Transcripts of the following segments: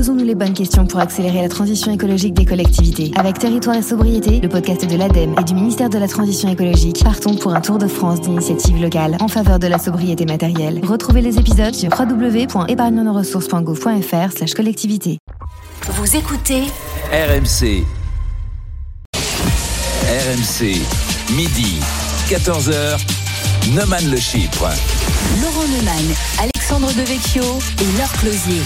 Posons-nous les bonnes questions pour accélérer la transition écologique des collectivités. Avec Territoire et Sobriété, le podcast de l'ADEME et du ministère de la Transition écologique, partons pour un tour de France d'initiatives locales en faveur de la sobriété matérielle. Retrouvez les épisodes sur www.épargnenoressources.gouv.fr/collectivité. Vous écoutez RMC. RMC, midi, 14h, Neumann le Chypre. Laurent Neumann, Alexandre Devecchio et Laure Closier.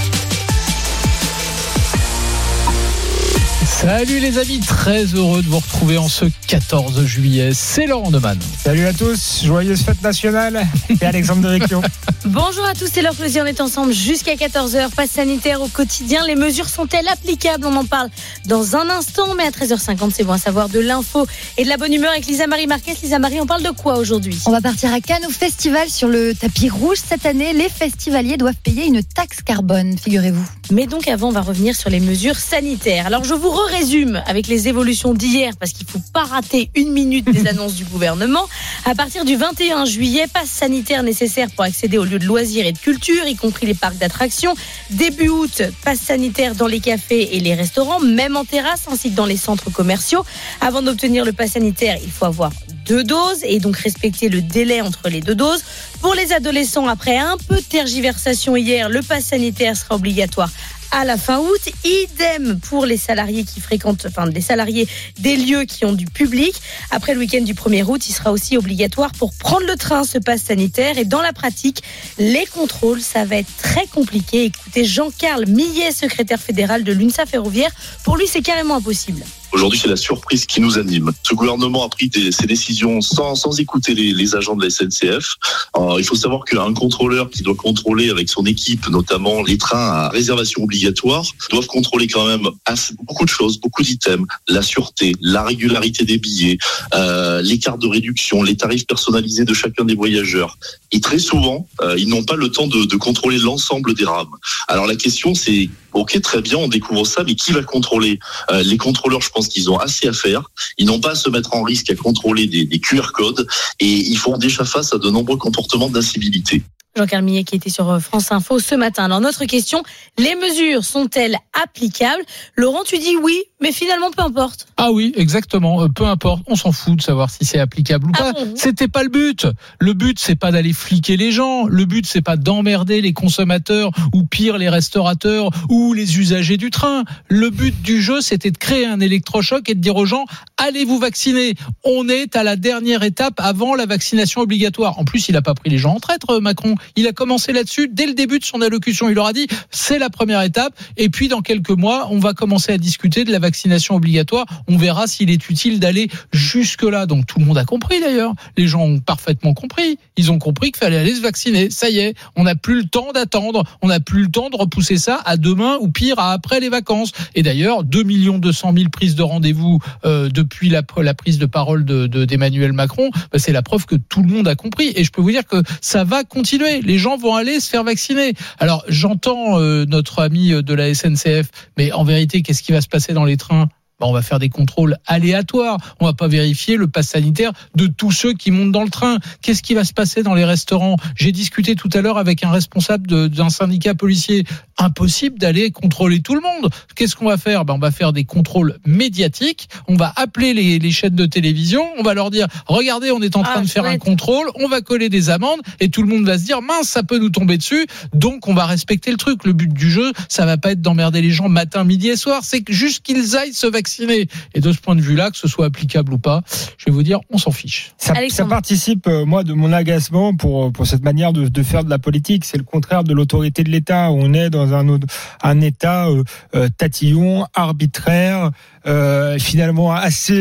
Salut les amis, très heureux de vous retrouver en ce 14 juillet. C'est Laurent Neumann. Salut à tous, joyeuse fête nationale. Et Alexandre Devecchio. Bonjour à tous, c'est Laure Closier, on est ensemble jusqu'à 14h. Passe sanitaire au quotidien, les mesures sont-elles applicables? On en parle dans un instant, mais à 13h50, c'est bon à savoir de l'info et de la bonne humeur avec Lisa-Marie Marquez. Lisa-Marie, on parle de quoi aujourd'hui? On va partir à Cannes au festival sur le tapis rouge. Cette année, les festivaliers doivent payer une taxe carbone, figurez-vous. Mais donc avant, on va revenir sur les mesures sanitaires. Alors je vous résume avec les évolutions d'hier, parce qu'il ne faut pas rater une minute des annonces du gouvernement. À partir du 21 juillet, passe sanitaire nécessaire pour accéder aux lieux de loisirs et de culture, y compris les parcs d'attractions. Début août, passe sanitaire dans les cafés et les restaurants, même en terrasse, ainsi que dans les centres commerciaux. Avant d'obtenir le passe sanitaire, il faut avoir 2 doses et donc respecter le délai entre les 2 doses. Pour les adolescents, après un peu de tergiversation hier, le passe sanitaire sera obligatoire à la fin août. Idem pour les salariés qui fréquentent, les salariés des lieux qui ont du public. Après le week-end du 1er août, il sera aussi obligatoire pour prendre le train, ce passe sanitaire. Et dans la pratique, les contrôles, ça va être très compliqué. Écoutez, Jean-Carl Millet, secrétaire fédéral de l'UNSA Ferroviaire, pour lui, c'est carrément impossible. Aujourd'hui, c'est la surprise qui nous anime. Ce gouvernement a pris ses décisions sans écouter les agents de la SNCF. Il faut savoir qu'un contrôleur qui doit contrôler avec son équipe, notamment les trains à réservation obligatoire, doivent contrôler quand même beaucoup de choses, beaucoup d'items. La sûreté, la régularité des billets, les cartes de réduction, les tarifs personnalisés de chacun des voyageurs. Et très souvent, ils n'ont pas le temps de contrôler l'ensemble des rames. Alors la question, c'est... Ok, très bien, on découvre ça, mais qui va contrôler? Les contrôleurs, je pense qu'ils ont assez à faire. Ils n'ont pas à se mettre en risque à contrôler des QR codes et ils font déjà face à de nombreux comportements d'incivilité. Jean-Carl Millet qui était sur France Info ce matin. Alors notre question, les mesures sont-elles applicables? Laurent, tu dis oui, mais finalement peu importe. Ah oui, exactement, peu importe, on s'en fout de savoir si c'est applicable ou pas. Bon. C'était pas le but. Le but, c'est pas d'aller fliquer les gens. Le but, c'est pas d'emmerder les consommateurs ou pire les restaurateurs ou les usagers du train. Le but du jeu, c'était de créer un électrochoc et de dire aux gens, allez vous vacciner. On est à la dernière étape avant la vaccination obligatoire. En plus, il a pas pris les gens en traître, Macron. Il a commencé là-dessus dès le début de son allocution. Il leur a dit, c'est la première étape. Et puis, dans quelques mois, on va commencer à discuter de la vaccination obligatoire. On verra s'il est utile d'aller jusque-là. Donc, tout le monde a compris, d'ailleurs. Les gens ont parfaitement compris. Ils ont compris qu'il fallait aller se vacciner. Ça y est, on n'a plus le temps d'attendre. On n'a plus le temps de repousser ça à demain ou pire, à après les vacances. Et d'ailleurs, 2 200 000 prises de rendez-vous depuis la prise de parole d'Emmanuel Macron. C'est la preuve que tout le monde a compris. Et je peux vous dire que ça va continuer. Les gens vont aller se faire vacciner. Alors, j'entends notre ami de la SNCF, mais en vérité, qu'est-ce qui va se passer dans les trains? On va faire des contrôles aléatoires. On va pas vérifier le pass sanitaire de tous ceux qui montent dans le train. Qu'est-ce qui va se passer dans les restaurants? J'ai discuté tout à l'heure avec un responsable d'un syndicat policier. Impossible d'aller contrôler tout le monde. Qu'est-ce qu'on va faire? On va faire des contrôles médiatiques. On va appeler les chaînes de télévision. On va leur dire, regardez, on est en train de faire un contrôle. On va coller des amendes et tout le monde va se dire, mince, ça peut nous tomber dessus. Donc, on va respecter le truc. Le but du jeu, ça va pas être d'emmerder les gens matin, midi et soir. C'est juste qu'ils aillent se vacciner. Et de ce point de vue-là, que ce soit applicable ou pas, je vais vous dire, on s'en fiche. Ça participe, moi, de mon agacement pour cette manière de faire de la politique. C'est le contraire de l'autorité de l'État. On est dans un État tatillon, arbitraire, finalement assez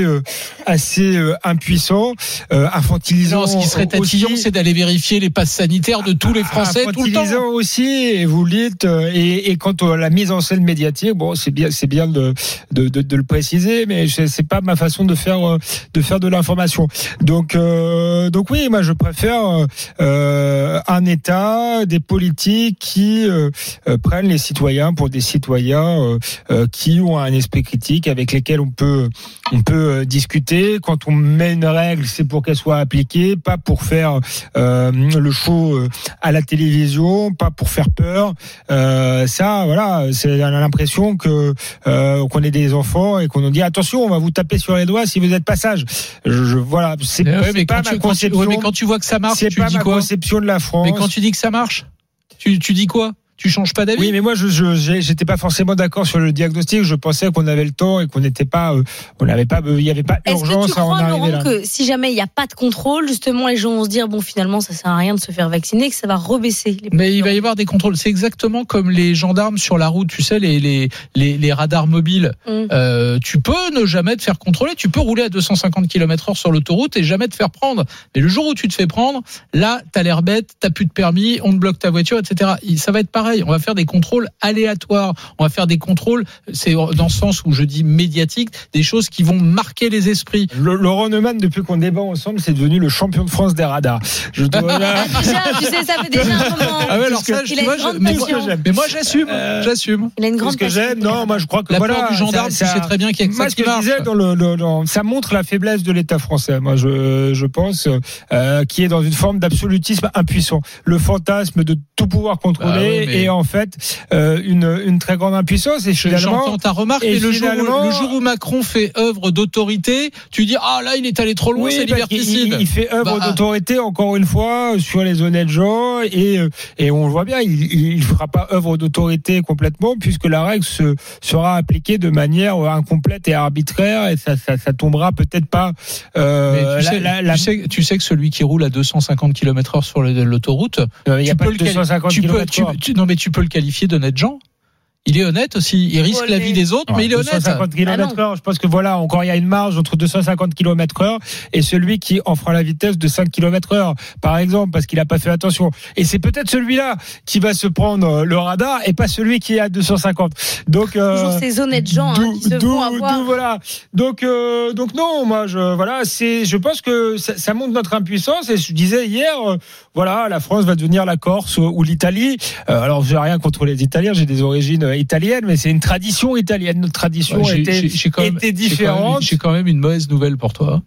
impuissant, infantilisant. Non, ce qui serait tatillon, c'est d'aller vérifier les passes sanitaires de tous les Français tout le temps. Infantilisant aussi, et vous le dites. Et quant à la mise en scène médiatique, bon, c'est bien de le préciser, mais c'est pas ma façon de faire de l'information. Donc oui, moi je préfère un État, des politiques qui prennent les citoyens pour des citoyens qui ont un esprit critique, avec lesquels on peut discuter. Quand on met une règle, c'est pour qu'elle soit appliquée, pas pour faire le show à la télévision, pas pour faire peur. Ça, voilà, on a l'impression qu'on est des enfants et qu'on nous dit attention, on va vous taper sur les doigts si vous êtes pas sage. Voilà, c'est pas ma conception. Mais quand tu vois que ça marche, c'est tu pas dis ma quoi? Conception de la France. Mais quand tu dis que ça marche, tu dis quoi? Tu changes pas d'avis? Oui, mais moi, j'étais pas forcément d'accord sur le diagnostic. Je pensais qu'on avait le temps et qu'on n'était pas, il n'y avait pas urgence à en arriver là. Est-ce que tu crois, Laurent, que si jamais il n'y a pas de contrôle, justement, les gens vont se dire, bon, finalement, ça sert à rien de se faire vacciner, que ça va rebaisser les Mais il va y avoir des contrôles. C'est exactement comme les gendarmes sur la route, tu sais, les radars mobiles. Tu peux ne jamais te faire contrôler. Tu peux rouler à 250 km/h sur l'autoroute et jamais te faire prendre. Mais le jour où tu te fais prendre, là, t'as l'air bête, t'as plus de permis, on te bloque ta voiture, etc. Ça va être pareil. On va faire des contrôles aléatoires. On va faire des contrôles, c'est dans ce sens où je dis médiatique, des choses qui vont marquer les esprits. Laurent Neumann, depuis qu'on débat ensemble, c'est devenu le champion de France des radars. Tu sais, ça fait déjà un moment. Ah ouais, alors ça, mais moi j'assume. Il a une grande passion. Non, moi je crois que la voilà. peur du gendarme, tu sais très bien qu'il y a que ça qui marche. Ce que je disais ça montre la faiblesse de l'État français. Moi, je pense qui est dans une forme d'absolutisme impuissant. Le fantasme de tout pouvoir contrôler et en fait une très grande impuissance. Et finalement, j'entends ta remarque, mais le jour où Macron fait œuvre d'autorité, tu dis là il est allé trop loin, c'est liberticide. Il fait œuvre d'autorité encore une fois sur les honnêtes gens et on le voit bien, il fera pas œuvre d'autorité complètement puisque la règle sera appliquée de manière incomplète et arbitraire et ça tombera peut-être pas. Tu sais que celui qui roule à 250 km/h sur l'autoroute, il y a pas de 250 km/h. Non, mais tu peux le qualifier d'honnête gens. Il est honnête aussi, il risque la vie des autres, mais il est honnête. 250 km/h, je pense que voilà, encore il y a une marge entre 250 km/h et celui qui en fera la vitesse de 5 km/h, par exemple, parce qu'il n'a pas fait attention. Et c'est peut-être celui-là qui va se prendre le radar et pas celui qui est à 250. Donc toujours ces honnêtes gens qui se font avoir. Voilà. Donc non, moi je pense que ça montre notre impuissance et je disais hier voilà, la France va devenir la Corse ou l'Italie. Alors j'ai rien contre les Italiens, j'ai des origines italienne, mais c'est une tradition italienne. Notre tradition était différente. J'ai quand même une mauvaise nouvelle pour toi.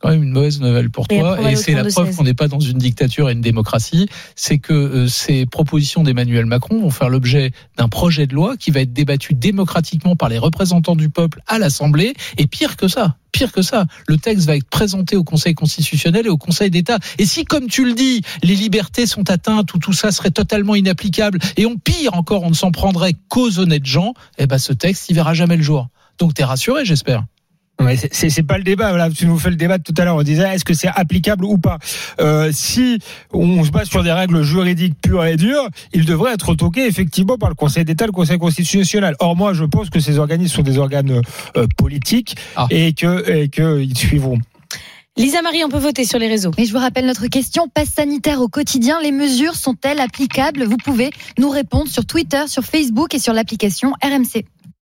Et c'est la preuve qu'on n'est pas dans une dictature et une démocratie. C'est que ces propositions d'Emmanuel Macron vont faire l'objet d'un projet de loi qui va être débattu démocratiquement par les représentants du peuple à l'Assemblée. Et pire que ça, le texte va être présenté au Conseil constitutionnel et au Conseil d'État. Et si, comme tu le dis, les libertés sont atteintes ou tout ça serait totalement inapplicable, et pire encore, on ne s'en prendrait qu'aux honnêtes gens, ce texte, il verra jamais le jour. Donc t'es rassuré, j'espère. Mais c'est pas le débat. Voilà, tu nous fais le débat tout à l'heure. On disait est-ce que c'est applicable ou pas. Si on se base sur des règles juridiques pures et dures, il devrait être retoqué effectivement par le Conseil d'État, le Conseil constitutionnel. Or moi, je pense que ces organismes sont des organes politiques et que ils suivront. Lisa Marie, on peut voter sur les réseaux. Et je vous rappelle notre question, passe sanitaire au quotidien, les mesures sont-elles applicables? Vous pouvez nous répondre sur Twitter, sur Facebook et sur l'application RMC.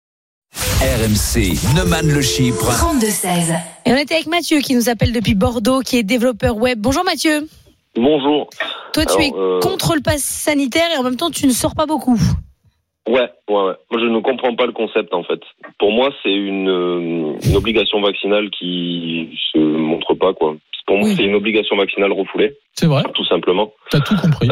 RMC, Neumann le Chypre. 32-16. Et on était avec Mathieu qui nous appelle depuis Bordeaux, qui est développeur web. Bonjour Mathieu. Bonjour. Toi, tu es contre le pass sanitaire et en même temps, tu ne sors pas beaucoup. Ouais. Moi, je ne comprends pas le concept, en fait. Pour moi, c'est une obligation vaccinale qui se montre pas, quoi. Pour moi, c'est une obligation vaccinale refoulée. C'est vrai. Tout simplement. T'as tout compris.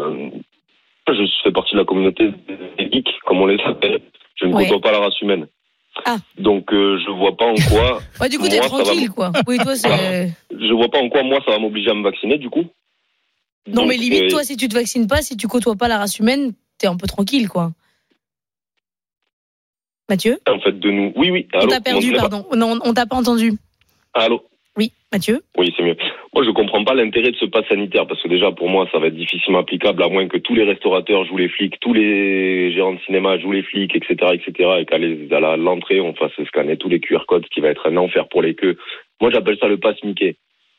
Je fais partie de la communauté des geeks, comme on les appelle. Je ne côtoie pas la race humaine. Donc, je vois pas en quoi... du coup, t'es tranquille, quoi. Oui, toi, c'est... Je vois pas en quoi, moi, ça va m'obliger à me vacciner, du coup. Non, donc, mais limite, toi, si tu te vaccines pas, si tu côtoies pas la race humaine, t'es un peu tranquille, quoi. Mathieu ? En fait, de nous... Oui. Allô, on t'a perdu, pardon. Non, on t'a pas entendu. Allô ? Oui, Mathieu ? Oui, c'est mieux. Moi, je comprends pas l'intérêt de ce pass sanitaire, parce que déjà, pour moi, ça va être difficilement applicable, à moins que tous les restaurateurs jouent les flics, tous les gérants de cinéma jouent les flics, etc., et qu'à l'entrée, on fasse scanner tous les QR codes, ce qui va être un enfer pour les queues. Moi, j'appelle ça le pass Mickey. Parce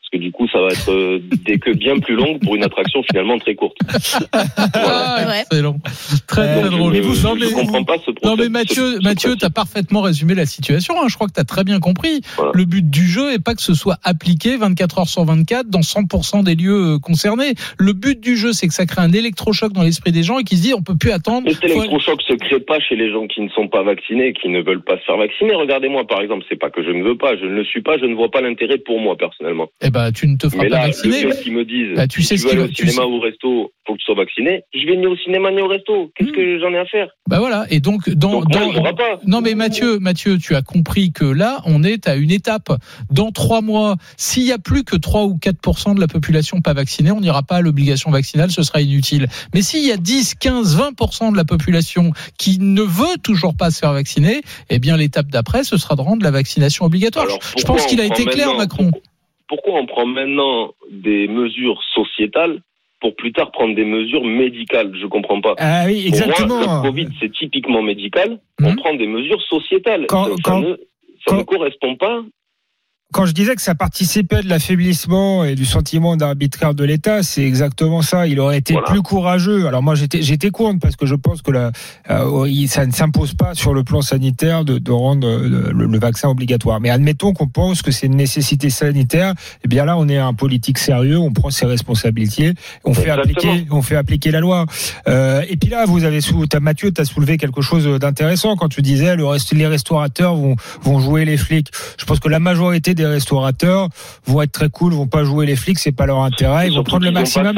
que du coup, ça va être des queues bien plus longues pour une attraction finalement très courte. Voilà. Excellent. Très drôle. Je comprends pas ce procès. Non mais Mathieu, t'as parfaitement résumé la situation. Je crois que t'as très bien compris. Voilà. Le but du jeu est pas que ce soit appliqué 24 heures sur 24 dans 100% des lieux concernés. Le but du jeu, c'est que ça crée un électrochoc dans l'esprit des gens et qu'ils se disent on peut plus attendre. Mais cet électrochoc se crée pas chez les gens qui ne sont pas vaccinés et qui ne veulent pas se faire vacciner. Regardez-moi par exemple, c'est pas que je ne veux pas, je ne le suis pas, je ne vois pas l'intérêt pour moi personnellement. Eh ben tu ne te feras pas vacciner. Mais là, qui me disent, tu sais si tu veux aller au cinéma ou au resto, faut que tu sois vacciné. Je vais ni au cinéma ni au resto. Qu'est-ce que j'en ai à faire? Voilà. Et donc non mais Mathieu, tu as compris que là, on est à une étape. Dans 3 mois, s'il y a plus que 3 ou 4% de la population pas vaccinée, on n'ira pas à l'obligation vaccinale, ce sera inutile. Mais s'il y a 10, 15, 20% de la population qui ne veut toujours pas se faire vacciner, eh bien l'étape d'après, ce sera de rendre la vaccination obligatoire. Alors, je pense qu'il a été clair, Macron. Pourquoi on prend maintenant des mesures sociétales pour plus tard prendre des mesures médicales? Je comprends pas. Ah oui, exactement. Pour moi, le Covid, c'est typiquement médical. On prend des mesures sociétales. Ça ne correspond pas. Quand je disais que ça participait de l'affaiblissement et du sentiment d'arbitraire de l'État, c'est exactement ça. Il aurait été plus courageux. Alors moi, j'étais contre parce que je pense que ça ne s'impose pas sur le plan sanitaire de rendre le vaccin obligatoire. Mais admettons qu'on pense que c'est une nécessité sanitaire. Eh bien là, on est un politique sérieux, on prend ses responsabilités, on fait appliquer la loi. Et puis là, Mathieu, t'as soulevé quelque chose d'intéressant quand tu disais les restaurateurs vont jouer les flics. Je pense que la majorité des restaurateurs vont être très cool, vont pas jouer les flics, c'est pas leur intérêt, ils vont prendre le maximum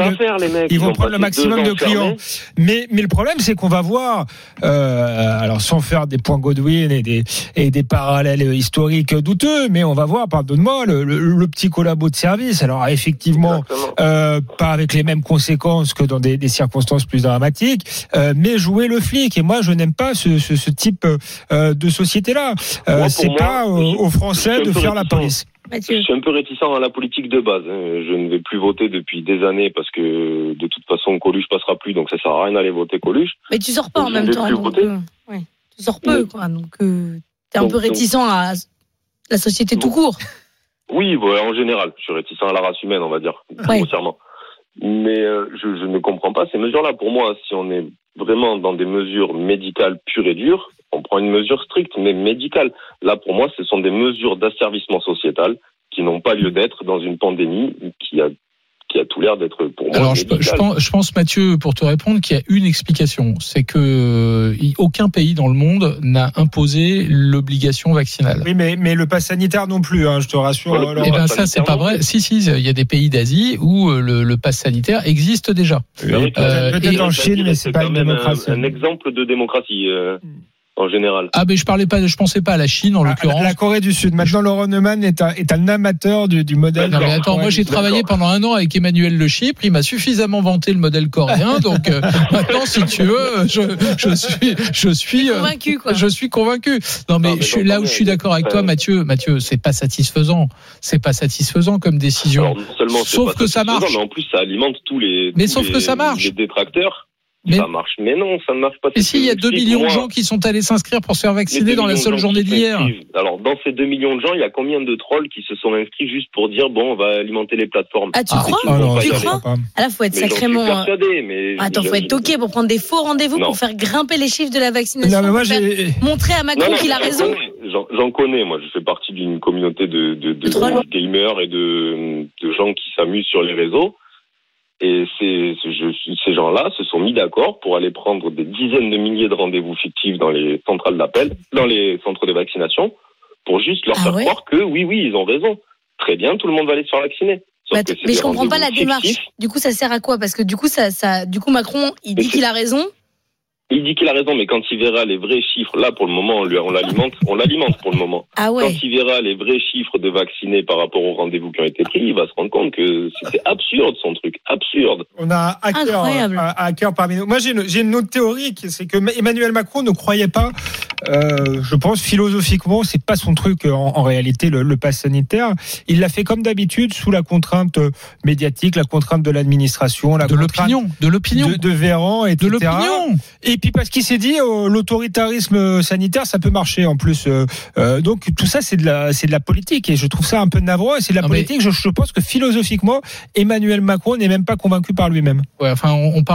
de clients. Mais le problème, c'est qu'on va voir, alors sans faire des points Godwin et des parallèles historiques douteux, mais on va voir, pardonne-moi, le petit collabo de service. Alors effectivement, pas avec les mêmes conséquences que dans des circonstances plus dramatiques, mais jouer le flic. Et moi, je n'aime pas ce type de société-là. C'est pas aux Français de faire la police. Je suis un peu réticent à la politique de base. Je ne vais plus voter depuis des années parce que de toute façon Coluche passera plus, donc ça sert à rien d'aller voter Coluche. Mais tu sors pas en même temps. Tu sors peu, quoi. Donc t'es un peu réticent à la société tout court. Oui, en général, je suis réticent à la race humaine, on va dire, grossièrement. Mais je ne comprends pas ces mesures-là. Pour moi, si on est vraiment dans des mesures médicales pures et dures, on prend une mesure stricte, mais médicale. Là, pour moi, ce sont des mesures d'asservissement sociétal qui n'ont pas lieu d'être dans une pandémie qui a tout l'air d'être, pour moi, alors, médicale. je pense, Mathieu, pour te répondre, qu'il y a une explication. C'est que aucun pays dans le monde n'a imposé l'obligation vaccinale. Oui, mais le pass sanitaire non plus, je te rassure. Ça, c'est pas vrai. Si, il y a des pays d'Asie où le pass sanitaire existe déjà. Peut-être en Chine, mais c'est pas une démocratie. Un exemple de démocratie. En général. Mais je pensais pas à la Chine en l'occurrence. La Corée du Sud. Maintenant, Laurent Neumann est un amateur du modèle. Non, mais attends, moi j'ai travaillé pendant 1 an avec Emmanuel Le Chypre. Il m'a suffisamment vanté le modèle coréen. Donc maintenant, si tu veux, je suis convaincu, quoi. Je suis convaincu. Non, mais je suis d'accord avec toi, Mathieu, c'est pas satisfaisant. C'est pas satisfaisant comme décision. Alors, non seulement sauf que ça marche. Mais en plus, ça alimente tous les détracteurs. Ça marche, mais non, ça ne marche pas. Et s'il y a 2 millions de gens qui sont allés s'inscrire pour se faire vacciner dans la seule journée d'hier. Alors, dans ces 2 millions de gens, il y a combien de trolls qui se sont inscrits juste pour dire, on va alimenter les plateformes? Tu crois? Tu crois? Là, faut être sacrément. Attends, faut être toqué pour prendre des faux rendez-vous pour faire grimper les chiffres de la vaccination. Non, mais moi, montrer à Macron qu'il a raison. J'en connais, moi, je fais partie d'une communauté de gamers et de gens qui s'amusent sur les réseaux. Et ces gens-là se sont mis d'accord pour aller prendre des dizaines de milliers de rendez-vous fictifs dans les centrales d'appel, dans les centres de vaccination, pour juste leur faire croire que oui, ils ont raison. Très bien, tout le monde va aller se faire vacciner. Mais je comprends pas la démarche. Du coup, ça sert à quoi? Parce que du coup, Macron, il dit qu'il a raison. Il dit qu'il a raison, mais quand il verra les vrais chiffres, là pour le moment on l'alimente pour le moment. Quand il verra les vrais chiffres de vaccinés par rapport aux rendez-vous qui ont été pris, il va se rendre compte que c'était absurde son truc, absurde. On a un hacker parmi nous. Moi j'ai une autre théorie, c'est que Emmanuel Macron ne croyait pas je pense philosophiquement, c'est pas son truc en réalité le pass sanitaire. Il l'a fait comme d'habitude sous la contrainte médiatique, la contrainte de l'administration, de l'opinion, de Véran, etc. De l'opinion. Et puis parce qu'il s'est dit l'autoritarisme sanitaire, ça peut marcher en plus. Donc tout ça c'est de la politique et je trouve ça un peu navrant. Et c'est de la politique. Je pense que philosophiquement, Emmanuel Macron n'est même pas convaincu par lui-même. Ouais, enfin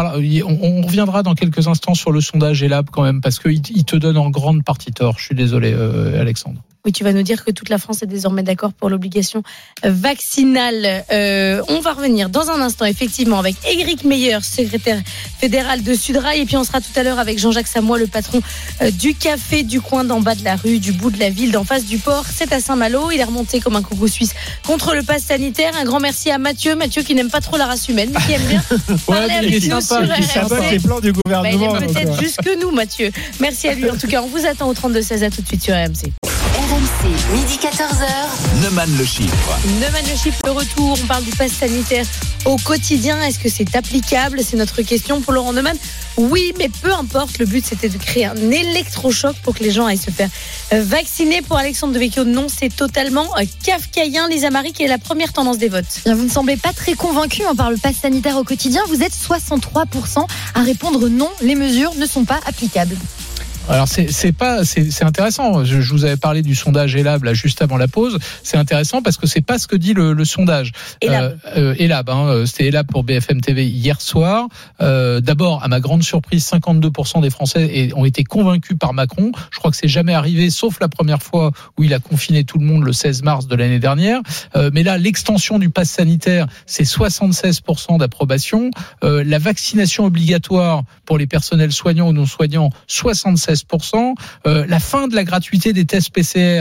on reviendra dans quelques instants sur le sondage ELAB quand même parce qu'il te donne en grande partie tort. Je suis désolé, Alexandre. Oui, tu vas nous dire que toute la France est désormais d'accord pour l'obligation vaccinale. On va revenir dans un instant, effectivement, avec Éric Meyer, secrétaire fédéral de Sudrail. Et puis on sera tout à l'heure avec Jean-Jacques Samoy, le patron du café du coin d'en bas de la rue, du bout de la ville, d'en face du port. C'est à Saint-Malo. Il est remonté comme un coucou suisse contre le pass sanitaire. Un grand merci à Mathieu qui n'aime pas trop la race humaine, mais qui aime bien parler avec nous sur RMC. Qui sabote les plans du gouvernement. Il est peut-être juste que nous, Mathieu. Merci à lui. En tout cas, on vous attend au 32-16. À tout de suite sur RMC. RMC, midi 14h. Neumann le chiffre. Neumann le chiffre, le retour. On parle du pass sanitaire au quotidien. Est-ce que c'est applicable? C'est notre question pour Laurent Neumann. Oui, mais peu importe. Le but, c'était de créer un électrochoc pour que les gens aillent se faire vacciner. Pour Alexandre Devecchio, non, c'est totalement kafkaïen. Lisa Marie, qui est la première tendance des votes. Vous ne semblez pas très convaincu par le pass sanitaire au quotidien. Vous êtes 63% à répondre non, les mesures ne sont pas applicables. Alors c'est intéressant. Je vous avais parlé du sondage ELAB là juste avant la pause. C'est intéressant parce que c'est pas ce que dit le sondage. ELAB, c'était ELAB pour BFM TV hier soir. D'abord, à ma grande surprise, 52% des Français ont été convaincus par Macron. Je crois que c'est jamais arrivé, sauf la première fois où il a confiné tout le monde le 16 mars de l'année dernière. Mais là, l'extension du pass sanitaire, c'est 76% d'approbation. La vaccination obligatoire pour les personnels soignants ou non soignants, 76%. La fin de la gratuité des tests PCR,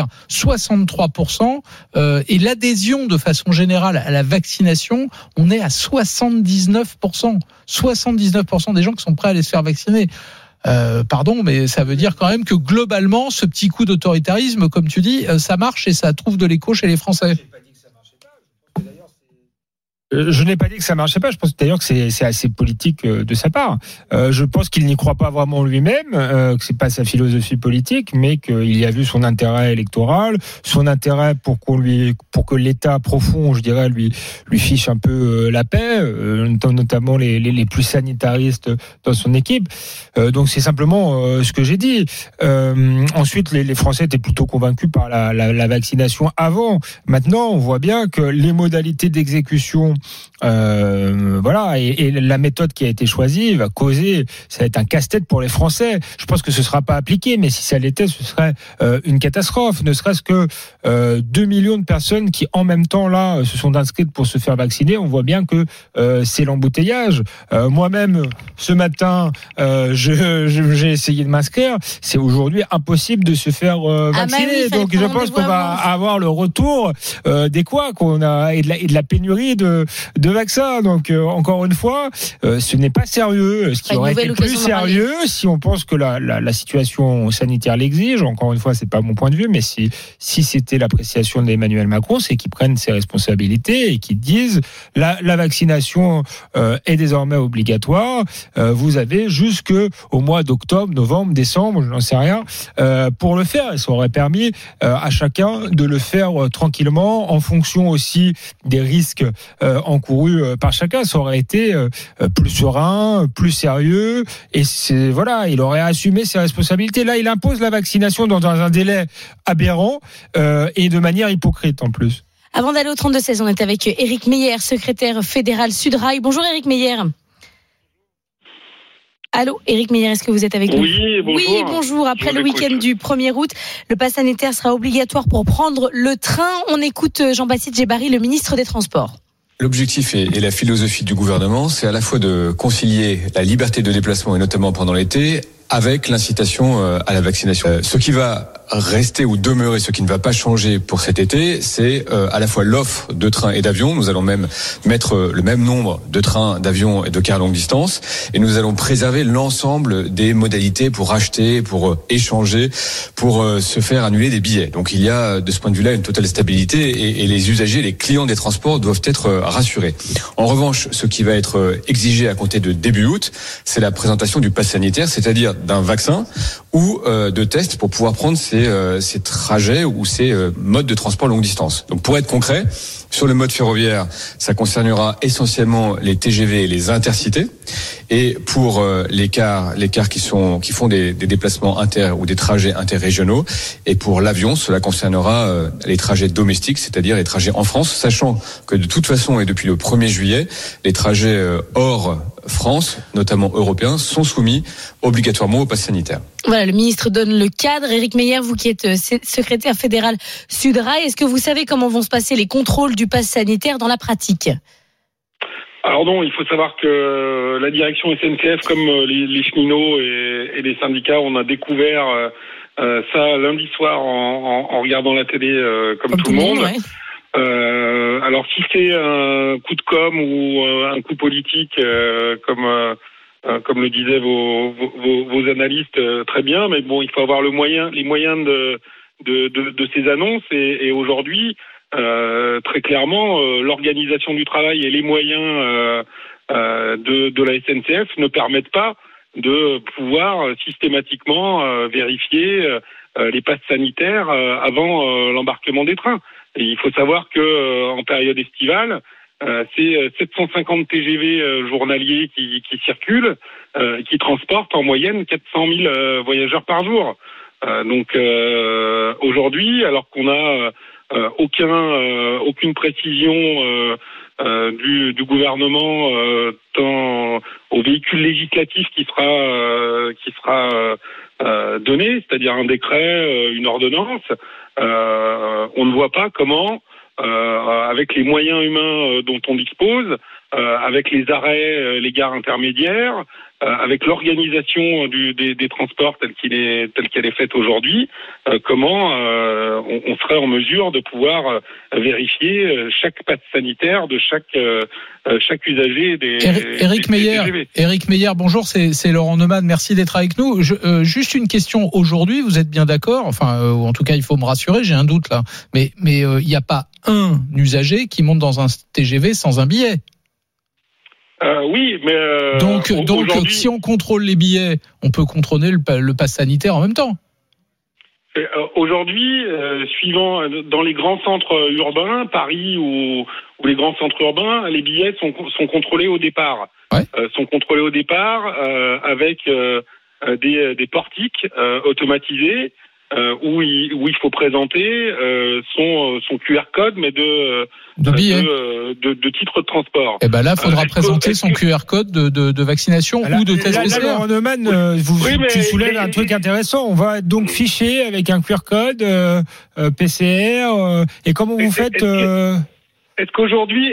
63%. Et l'adhésion de façon générale à la vaccination, on est à 79%. 79% des gens qui sont prêts à aller se faire vacciner. Pardon, mais ça veut dire quand même que globalement, ce petit coup d'autoritarisme, comme tu dis, ça marche et ça trouve de l'écho chez les Français. Je n'ai pas dit que ça marchait pas. Je pense d'ailleurs que c'est assez politique de sa part. Je pense qu'il n'y croit pas vraiment lui-même, que c'est pas sa philosophie politique, mais qu'il y a vu son intérêt électoral, son intérêt pour que l'État profond, je dirais, lui fiche un peu la paix, notamment les plus sanitaristes dans son équipe. Donc c'est simplement ce que j'ai dit. Ensuite, les Français étaient plutôt convaincus par la vaccination avant. Maintenant, on voit bien que les modalités d'exécution et la méthode qui a été choisie va causer, ça va être un casse-tête pour les Français. Je pense que ce sera pas appliqué, mais si ça l'était, ce serait une catastrophe. Ne serait-ce que 2 millions de personnes qui en même temps là se sont inscrites pour se faire vacciner. On voit bien que c'est l'embouteillage. Moi-même, ce matin, j'ai essayé de m'inscrire. C'est aujourd'hui impossible de se faire vacciner. Donc je pense qu'on va avoir le retour des couacs qu'on a et de la pénurie de vaccins. Donc encore une fois, ce n'est pas sérieux. Ce qui aurait été plus sérieux, si on pense que la situation sanitaire l'exige, encore une fois, c'est pas mon point de vue, mais si c'était l'appréciation d'Emmanuel Macron, c'est qu'il prenne ses responsabilités et qu'il dise la vaccination est désormais obligatoire. Vous avez jusqu'au mois d'octobre, novembre, décembre, je n'en sais rien, pour le faire. Et ça aurait permis à chacun de le faire tranquillement, en fonction aussi des risques encourus par chacun. Ça aurait été plus serein, plus sérieux, et il aurait assumé ses responsabilités. Là, il impose la vaccination dans un délai aberrant et de manière hypocrite en plus. Avant d'aller au 32-16, on est avec Éric Meyer, secrétaire fédéral Sudrail. Bonjour Éric Meyer. Allô, Éric Meyer, est-ce que vous êtes avec nous ? Oui, bonjour. Oui, bonjour. Après le week-end du 1er août, le pass sanitaire sera obligatoire pour prendre le train. On écoute Jean-Baptiste Djebbari, le ministre des Transports. L'objectif et la philosophie du gouvernement, c'est à la fois de concilier la liberté de déplacement, et notamment pendant l'été, avec l'incitation à la vaccination. Ce qui va rester ou demeurer, ce qui ne va pas changer pour cet été, c'est à la fois l'offre de trains et d'avions. Nous allons même mettre le même nombre de trains, d'avions et de cars longue distance, et nous allons préserver l'ensemble des modalités pour acheter, pour échanger, pour se faire annuler des billets. Donc il y a de ce point de vue-là une totale stabilité, et les usagers, les clients des transports doivent être rassurés. En revanche, ce qui va être exigé à compter de début août, c'est la présentation du pass sanitaire, c'est-à-dire d'un vaccin ou de tests pour pouvoir prendre ces trajets ou ces modes de transport longue distance. Donc pour être concret, sur le mode ferroviaire, ça concernera essentiellement les TGV et les intercités. Et pour les cars qui font des déplacements ou des trajets interrégionaux. Et pour l'avion, cela concernera les trajets domestiques, c'est-à-dire les trajets en France, sachant que de toute façon et depuis le 1er juillet, les trajets hors France, notamment européens, sont soumis obligatoirement au pass sanitaire. Voilà, le ministre donne le cadre. Éric Meyer, vous qui êtes secrétaire fédéral Sudrail, est-ce que vous savez comment vont se passer les contrôles du pass sanitaire dans la pratique ? Alors non, il faut savoir que la direction SNCF, comme les cheminots et les syndicats, on a découvert ça lundi soir en regardant la télé comme tout le monde. Ouais. Alors si c'est un coup de com ou un coup politique, comme le disaient vos analystes, très bien, mais bon, il faut avoir les moyens de ces annonces, et aujourd'hui, très clairement, l'organisation du travail et les moyens de la SNCF ne permettent pas de pouvoir systématiquement vérifier les passes sanitaires avant l'embarquement des trains. Et il faut savoir que en période estivale, c'est 750 TGV journaliers qui circulent, qui transportent en moyenne 400 000 voyageurs par jour. Donc aujourd'hui, alors qu'on a aucune précision du gouvernement tant au véhicule législatif qui sera donné, c'est-à-dire un décret, une ordonnance, on ne voit pas comment, avec les moyens humains dont on dispose, avec les arrêts, les gares intermédiaires, avec l'organisation des transports telle qu'elle est faite aujourd'hui, comment on serait en mesure de pouvoir vérifier chaque passe sanitaire de chaque usager des Éric Meyer, bonjour, c'est Laurent Neumann, merci d'être avec nous. Juste une question, aujourd'hui, vous êtes bien d'accord, enfin, en tout cas, il faut me rassurer, j'ai un doute là, mais il n'y a pas un usager qui monte dans un TGV sans un billet. Oui, mais donc si on contrôle les billets, on peut contrôler le pass sanitaire en même temps. Aujourd'hui, suivant dans les grands centres urbains, Paris ou les grands centres urbains, les billets sont contrôlés au départ. Ouais. Sont contrôlés au départ avec des portiques automatisés. Où il faut présenter son QR code, mais de titre de transport. Et ben là, il faudra présenter son QR code de vaccination ou de test PCR. Laurent Neumann, tu soulèves un truc intéressant. On va être donc fiché avec un QR code PCR. Et comment vous faites Est-ce qu'aujourd'hui,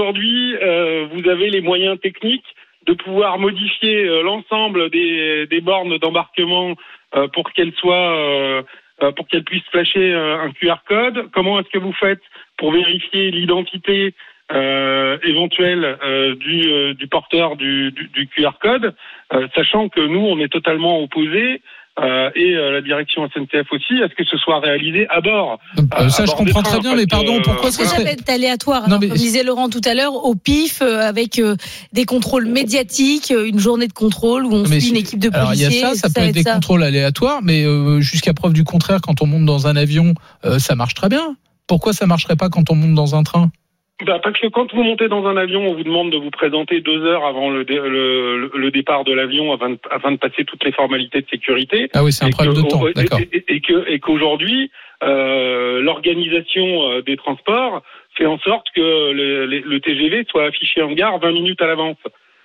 vous avez les moyens techniques de pouvoir modifier l'ensemble des bornes d'embarquement pour qu'elles puissent flasher un QR code? Comment est-ce que vous faites pour vérifier l'identité éventuelle du porteur du QR code, sachant que nous, on est totalement opposés, et la direction SNCF aussi, à ce que ce soit réalisé à bord. Ça, je comprends très bien, mais pardon, pourquoi ça serait... être aléatoire, comme disait Laurent tout à l'heure, au pif, avec des contrôles médiatiques, une journée de contrôle où on suit une équipe de policiers. Alors, il y a ça peut être des contrôles aléatoires, mais jusqu'à preuve du contraire, quand on monte dans un avion, ça marche très bien. Pourquoi ça marcherait pas quand on monte dans un train ? Parce que quand vous montez dans un avion, on vous demande de vous présenter 2 heures avant le départ de l'avion, afin de passer toutes les formalités de sécurité. Ah oui, c'est un problème de temps, d'accord. Et qu'aujourd'hui, l'organisation des transports fait en sorte que le TGV soit affiché en gare 20 minutes à l'avance.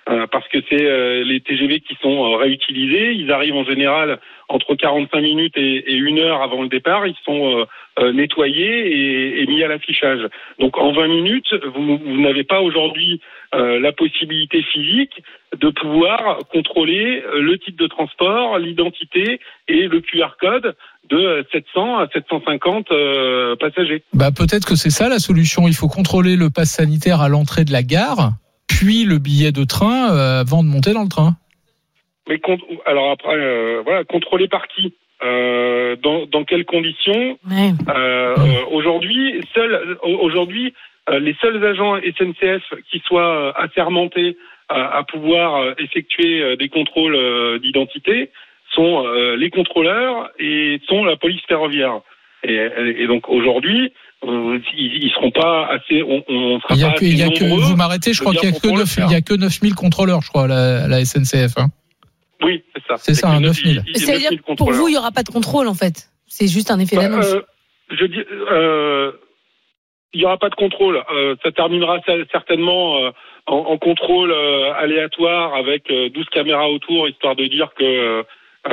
parce que c'est les TGV qui sont réutilisés. Ils arrivent en général entre 45 minutes et 1 heure avant le départ. Ils sont nettoyés et mis à l'affichage. Donc en 20 minutes, vous n'avez pas aujourd'hui la possibilité physique de pouvoir contrôler le type de transport, l'identité et le QR code de 700 à 750 passagers. Peut-être que c'est ça la solution. Il faut contrôler le pass sanitaire à l'entrée de la gare, puis le billet de train avant de monter dans le train. Mais alors après, contrôler par qui, dans quelles conditions? Aujourd'hui, les seuls agents SNCF qui soient assermentés à pouvoir effectuer des contrôles d'identité sont les contrôleurs et sont la police ferroviaire. Et donc aujourd'hui, ils seront pas assez. On sera pas assez nombreux. Vous m'arrêtez, je crois qu'il y a que 9000 contrôleurs, je crois, la SNCF. Hein. Oui, c'est ça. C'est ça, 9000. C'est-à-dire, pour vous, il n'y aura pas de contrôle, en fait. C'est juste un effet d'annonce. Je dis, il n'y aura pas de contrôle. Ça terminera certainement en contrôle aléatoire avec 12 caméras autour, histoire de dire que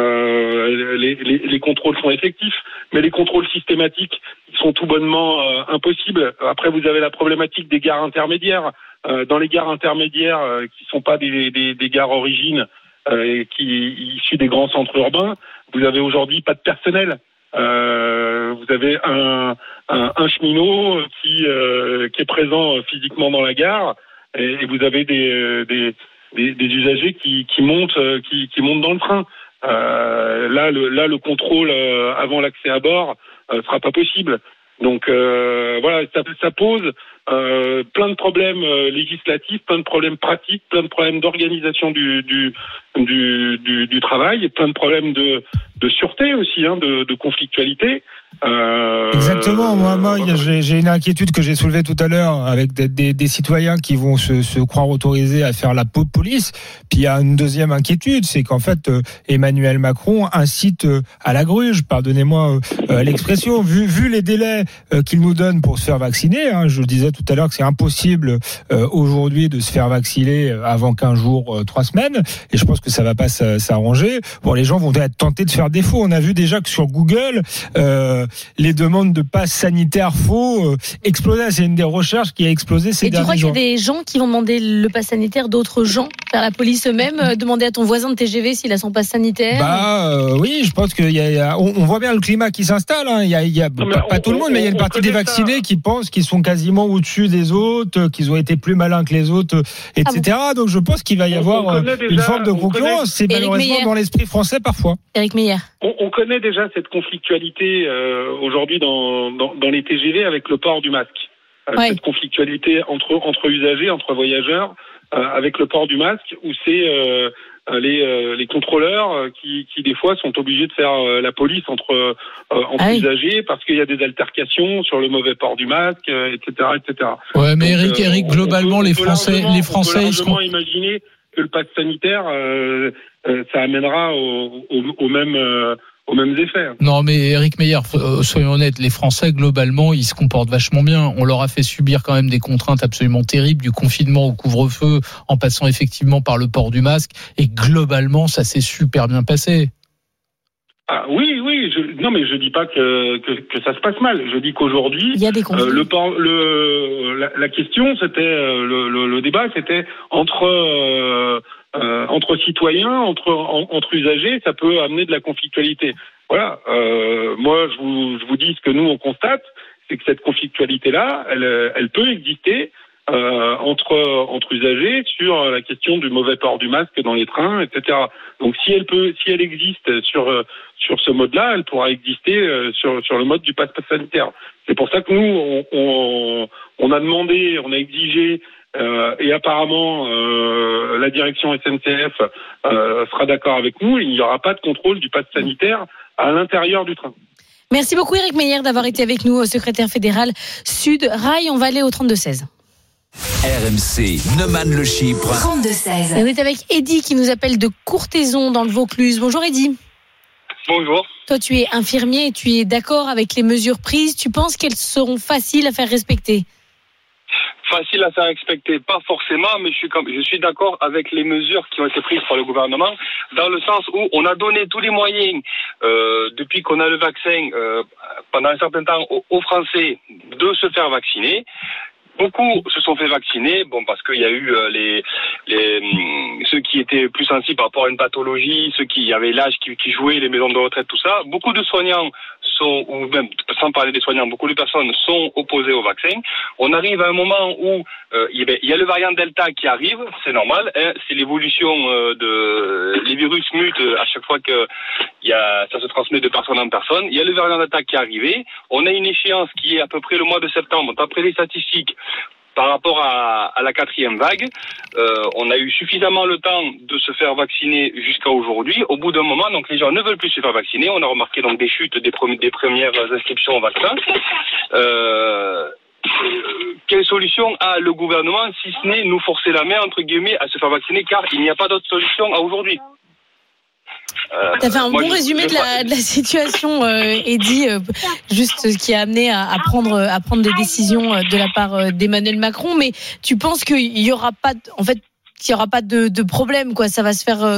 les contrôles sont effectifs. Mais les contrôles systématiques sont tout bonnement impossibles. Après, vous avez la problématique des gares intermédiaires. Dans les gares intermédiaires qui ne sont pas des gares origines, issus des grands centres urbains, vous avez aujourd'hui pas de personnel. Vous avez un cheminot qui est présent physiquement dans la gare, et vous avez des usagers qui montent dans le train. Là, le contrôle avant l'accès à bord sera pas possible. Donc ça pose plein de problèmes législatifs, plein de problèmes pratiques, plein de problèmes d'organisation du travail, et plein de problèmes de sûreté aussi, de conflictualité. Exactement. Moi, j'ai une inquiétude que j'ai soulevée tout à l'heure avec des citoyens qui vont se croire autorisés à faire la police. Puis il y a une deuxième inquiétude, c'est qu'en fait Emmanuel Macron incite à la gruge. Pardonnez-moi l'expression. Vu les délais qu'il nous donne pour se faire vacciner, je le disais tout à l'heure que c'est impossible aujourd'hui de se faire vacciner avant 15 jours, 3 semaines. Et je pense que ça va pas s'arranger. Bon, les gens vont être tentés de faire défaut. On a vu déjà que sur Google, les demandes de pass sanitaire faux explosaient. C'est une des recherches qui a explosé ces derniers jours. Et tu crois qu'il y a des gens qui vont demander le pass sanitaire d'autres gens, faire la police eux-mêmes, demander à ton voisin de TGV s'il a son pass sanitaire? Oui, je pense qu'il y a on voit bien le climat qui s'installe. Il y a pas tout le monde, mais il y a une partie des vaccinés qui pensent qu'ils sont quasiment au-dessus des autres, qu'ils ont été plus malins que les autres, etc. Donc je pense qu'il va y avoir une forme de concurrence. C'est malheureusement dans l'esprit français parfois. Éric Meyer. On connaît déjà cette conflictualité aujourd'hui dans les TGV avec le port du masque. Cette conflictualité entre usagers, entre voyageurs, avec le port du masque, où c'est les contrôleurs qui des fois sont obligés de faire la police entre usagers parce qu'il y a des altercations sur le mauvais port du masque, etc., etc. Ouais, mais donc, Eric, globalement, les Français, ils seront imaginer que le pass sanitaire, ça amènera aux mêmes effets. Non, mais Éric Meyer, soyons honnêtes, les Français, globalement, ils se comportent vachement bien. On leur a fait subir quand même des contraintes absolument terribles, du confinement au couvre-feu, en passant effectivement par le port du masque. Et globalement, ça s'est super bien passé. Ah, oui. Non, mais je dis pas que ça se passe mal. Je dis qu'aujourd'hui, il y a des la question, c'était le débat, c'était entre citoyens, entre usagers, ça peut amener de la conflictualité. Voilà. Moi, je vous dis ce que nous on constate, c'est que cette conflictualité-là, elle peut exister entre usagers sur la question du mauvais port du masque dans les trains, etc. Donc si elle existe sur ce mode-là, elle pourra exister sur le mode du pass sanitaire. C'est pour ça que nous on a demandé, on a exigé. Et apparemment, la direction SNCF sera d'accord avec nous. Il n'y aura pas de contrôle du pass sanitaire à l'intérieur du train. Merci beaucoup Éric Meyer d'avoir été avec nous, secrétaire fédéral Sud Rail. On va aller au 32-16. RMC, Neumann-le-Chypre. 32-16. On est avec Eddy qui nous appelle de Courthézon dans le Vaucluse. Bonjour Eddy. Bonjour. Toi tu es infirmier et tu es d'accord avec les mesures prises. Tu penses qu'elles seront faciles à faire respecter? Facile à faire respecter, pas forcément, mais je suis d'accord avec les mesures qui ont été prises par le gouvernement, dans le sens où on a donné tous les moyens, depuis qu'on a le vaccin, pendant un certain temps, aux Français de se faire vacciner. Beaucoup se sont fait vacciner, parce qu'il y a eu ceux qui étaient plus sensibles par rapport à une pathologie, ceux qui avaient l'âge qui jouaient, les maisons de retraite, tout ça. Beaucoup de soignants ou même sans parler des soignants, beaucoup de personnes sont opposées au vaccin. On arrive à un moment où il y a le variant Delta qui arrive, c'est normal, c'est l'évolution les virus mutent à chaque fois que ça se transmet de personne en personne. Il y a le variant Delta qui est arrivé. On a une échéance qui est à peu près le mois de septembre. D'après les statistiques, par rapport à la 4e vague, on a eu suffisamment le temps de se faire vacciner jusqu'à aujourd'hui. Au bout d'un moment, donc les gens ne veulent plus se faire vacciner. On a remarqué donc des chutes des premières inscriptions au vaccin. Quelle solution a le gouvernement si ce n'est nous forcer la main entre guillemets à se faire vacciner, car il n'y a pas d'autre solution à aujourd'hui. T'as fait un bon résumé de la situation, Eddy, juste ce qui a amené à prendre des décisions de la part d'Emmanuel Macron. Mais tu penses qu'il y aura pas, de problème, quoi. Ça va se faire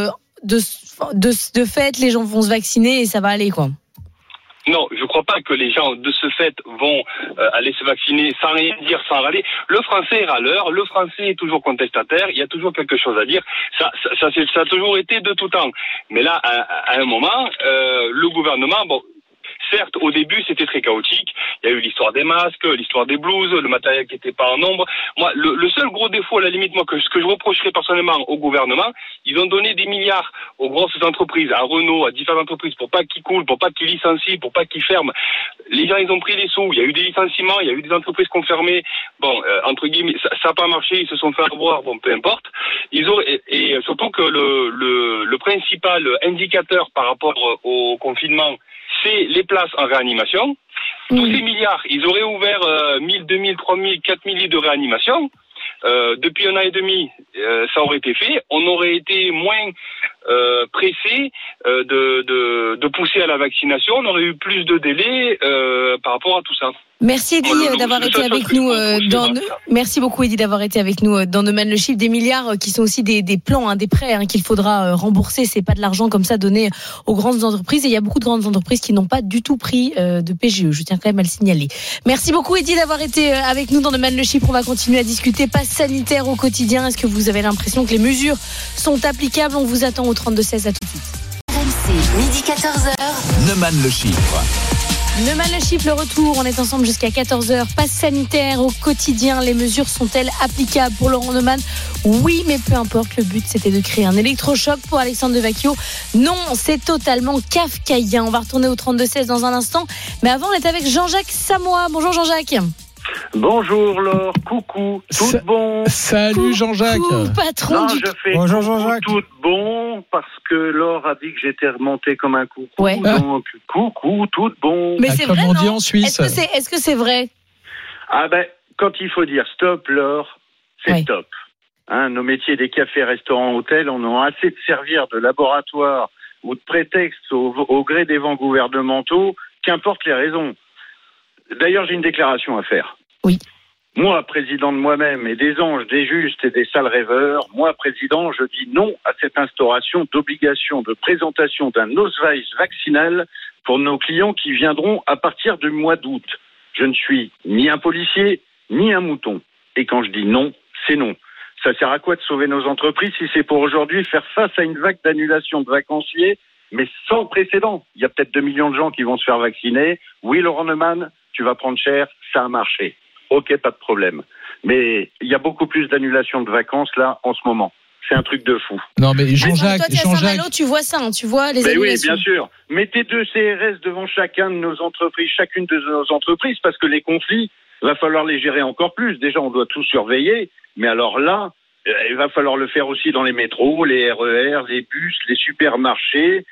de fait, les gens vont se vacciner et ça va aller, quoi. Non, je crois pas que les gens, de ce fait, vont aller se vacciner sans rien dire, sans râler. Le français est râleur, le français est toujours contestataire, il y a toujours quelque chose à dire. Ça a toujours été de tout temps. Mais là, à un moment, le gouvernement, certes, au début, c'était très chaotique. Il y a eu l'histoire des masques, l'histoire des blouses, le matériel qui n'était pas en nombre. Moi, le seul gros défaut, à la limite, ce que je reprocherais personnellement au gouvernement, ils ont donné des milliards aux grosses entreprises, à Renault, à différentes entreprises, pour pas qu'ils coulent, pour pas qu'ils licencient, pour pas qu'ils ferment. Les gens, ils ont pris les sous. Il y a eu des licenciements, il y a eu des entreprises qui ont fermé. Entre guillemets, ça n'a pas marché, ils se sont fait avoir, peu importe. Et surtout que le principal indicateur par rapport au confinement, c'est les places en réanimation. Tous ces milliards, ils auraient ouvert 1000, 2000, 3000, 4000 lits de réanimation. Depuis 1 an et demi, ça aurait été fait. On aurait été moins pressé de pousser à la vaccination. On aurait eu plus de délais par rapport à tout ça. Merci Eddy d'avoir été avec nous. Merci beaucoup Eddy d'avoir été avec nous dans No Man le Chiffre. Des milliards qui sont aussi des plans, des prêts qu'il faudra rembourser. C'est pas de l'argent comme ça donné aux grandes entreprises. Et il y a beaucoup de grandes entreprises qui n'ont pas du tout pris de PGE. Je tiens quand même à le signaler. Merci beaucoup Eddy d'avoir été avec nous dans No Man le Chiffre. On va continuer à discuter passe sanitaire au quotidien. Est-ce que vous avez l'impression que les mesures sont applicables? On vous attend au 32-16. À tout de suite. RMC, midi 14h. No Man le Chiffre. No Man le Chiffre, le retour, on est ensemble jusqu'à 14h. Passe sanitaire au quotidien, les mesures sont-elles applicables pour Laurent Neumann? Oui, mais peu importe, le but c'était de créer un électrochoc pour Alexandre Devecchio. Non, c'est totalement kafkaïen. On va retourner au 32-16 dans un instant, mais avant on est avec Jean-Jacques Samois. Bonjour Jean-Jacques. Bonjour Laure, coucou, tout bon. Salut Jean-Jacques. Patron je fais bonjour Jean-Jacques. Tout bon parce que Laure a dit que j'étais remonté comme un coucou. Ouais. Donc coucou, tout bon. Mais c'est vrai, on dit non? en Suisse. Est-ce que c'est vrai? Quand il faut dire stop Laure, c'est stop. Nos métiers des cafés, restaurants, hôtels, on a assez de servir de laboratoire ou de prétexte au gré des vents gouvernementaux, qu'importe les raisons. D'ailleurs, j'ai une déclaration à faire. Oui. Moi, président de moi-même et des anges, des justes et des sales rêveurs, moi, président, je dis non à cette instauration d'obligation de présentation d'un Ausweis vaccinal pour nos clients qui viendront à partir du mois d'août. Je ne suis ni un policier, ni un mouton. Et quand je dis non, c'est non. Ça sert à quoi de sauver nos entreprises si c'est pour aujourd'hui faire face à une vague d'annulation de vacanciers, mais sans précédent? Il y a peut-être 2 millions de gens qui vont se faire vacciner. Oui, Laurent Neumann, tu vas prendre cher, ça a marché. Ok, pas de problème. Mais il y a beaucoup plus d'annulations de vacances là en ce moment. C'est un truc de fou. Non mais Jean-Jacques, toi, Saint-Malo, tu vois ça, tu vois les annulations. Oui, bien sûr. Mettez 2 CRS devant chacune de nos entreprises, parce que les conflits, va falloir les gérer encore plus. Déjà, on doit tout surveiller, mais alors là, il va falloir le faire aussi dans les métros, les RER, les bus, les supermarchés,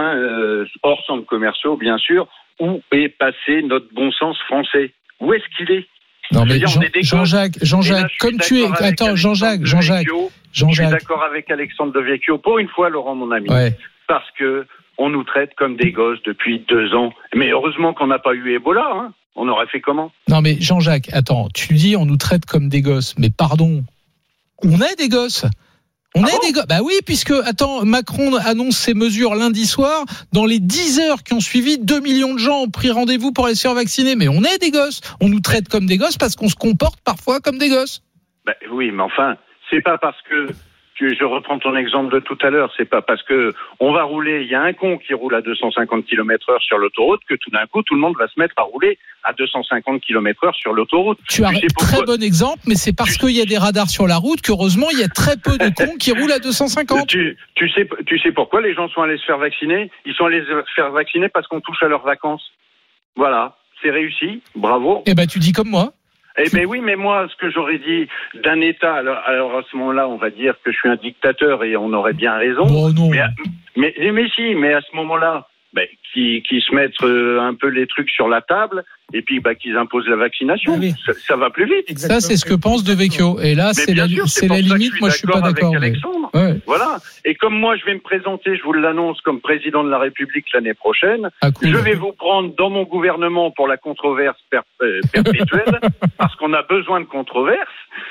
hors centres commerciaux, bien sûr. Où est passé notre bon sens français? Où est-ce qu'il est? Non mais Jean-Jacques, comme tu es... Attends, Jean-Jacques. Je suis d'accord avec Alexandre Devecchio, pour une fois, Laurent, mon ami. Ouais. Parce que on nous traite comme des gosses depuis 2 ans. Mais heureusement qu'on n'a pas eu Ebola, hein. On aurait fait comment? Non mais Jean-Jacques, attends, tu dis on nous traite comme des gosses, mais pardon, on est des gosses. Des gosses. Bah oui, puisque, attends, Macron annonce ses mesures lundi soir. Dans les 10 heures qui ont suivi, 2 millions de gens ont pris rendez-vous pour aller se faire vacciner. Mais on est des gosses. On nous traite comme des gosses parce qu'on se comporte parfois comme des gosses. Bah oui, mais enfin, c'est pas parce que je reprends ton exemple de tout à l'heure, c'est pas parce que on va rouler, il y a un con qui roule à 250 km/h sur l'autoroute que tout d'un coup tout le monde va se mettre à rouler à 250 km/h sur l'autoroute. Tu as un très bon exemple, mais c'est parce qu'il y a des radars sur la route qu'heureusement il y a très peu de cons qui roulent à 250. Tu sais pourquoi les gens sont allés se faire vacciner? Ils sont allés se faire vacciner parce qu'on touche à leurs vacances. Voilà, c'est réussi, bravo. Eh ben tu dis comme moi. Eh ben oui, mais moi, ce que j'aurais dit d'un État, alors à ce moment-là, on va dire que je suis un dictateur et on aurait bien raison. Oh non. Mais à ce moment-là, qui se mettent un peu les trucs sur la table et puis qu'ils imposent la vaccination. Ah oui. Ça va plus vite. Exactement. Ça, c'est ce que pense De Vecchio. Et là, c'est la limite. Moi, je suis pas d'accord. Alexandre. Ouais. Voilà. Et comme moi, je vais me présenter, je vous l'annonce, comme président de la République l'année prochaine, cool. Je vais vous prendre dans mon gouvernement pour la controverse perpétuelle, parce qu'on a besoin de controverses.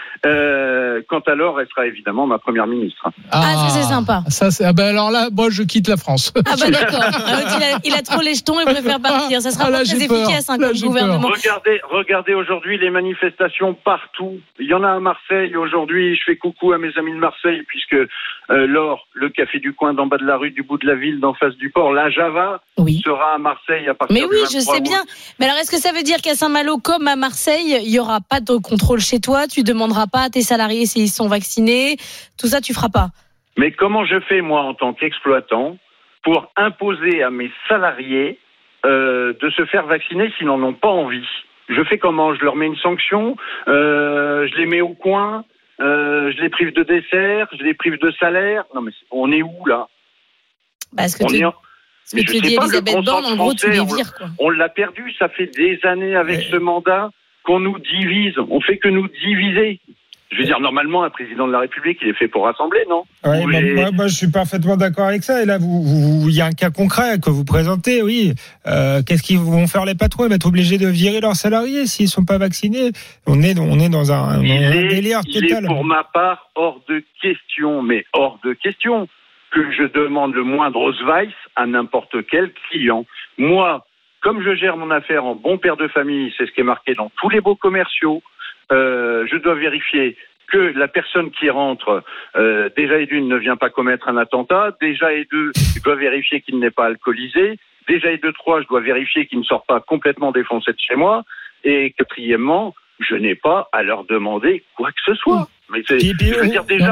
Quant à Laure, elle sera évidemment ma première ministre. Ça c'est sympa. Alors là, moi je quitte la France. D'accord. Il a trop les jetons, il préfère partir. Ça sera pas très efficace comme gouvernement. Regardez aujourd'hui les manifestations partout. Il y en a à Marseille aujourd'hui. Je fais coucou à mes amis de Marseille puisque Laure, le café du coin d'en bas de la rue, du bout de la ville, d'en face du port, la Java sera à Marseille à partir du 23 Mais oui, je sais bien. Mais alors est-ce que ça veut dire qu'à Saint-Malo comme à Marseille, il y aura pas de contrôle chez toi? Tu demanderas pas à tes salariés s'ils sont vaccinés, tout ça tu feras pas. Mais comment je fais moi en tant qu'exploitant pour imposer à mes salariés de se faire vacciner s'ils n'en ont pas envie? Je fais comment? Je leur mets une sanction, je les mets au coin, je les prive de dessert, je les prive de salaire. Non mais on est où là? Ce que tu dis Elisabeth Borne, en gros tu les vires quoi. On l'a perdu, ça fait des années avec ce mandat qu'on nous divise, on fait que nous diviser. Je veux dire, normalement, un président de la République, il est fait pour rassembler, non? Oui, moi, je suis parfaitement d'accord avec ça. Et là, il y a un cas concret que vous présentez, oui. Qu'est-ce qu'ils vont faire les patrons? Ils vont être obligés de virer leurs salariés s'ils sont pas vaccinés. On est dans un délire total. Il est pour ma part hors de question, que je demande le moindre Ausweis à n'importe quel client. Moi, comme je gère mon affaire en bon père de famille, c'est ce qui est marqué dans tous les beaux commerciaux, je dois vérifier que la personne qui rentre, déjà et d'une, ne vient pas commettre un attentat, déjà et deux, je dois vérifier qu'il n'est pas alcoolisé, déjà et deux, trois, je dois vérifier qu'il ne sort pas complètement défoncé de chez moi, et quatrièmement, je n'ai pas à leur demander quoi que ce soit. Mais je veux dire déjà,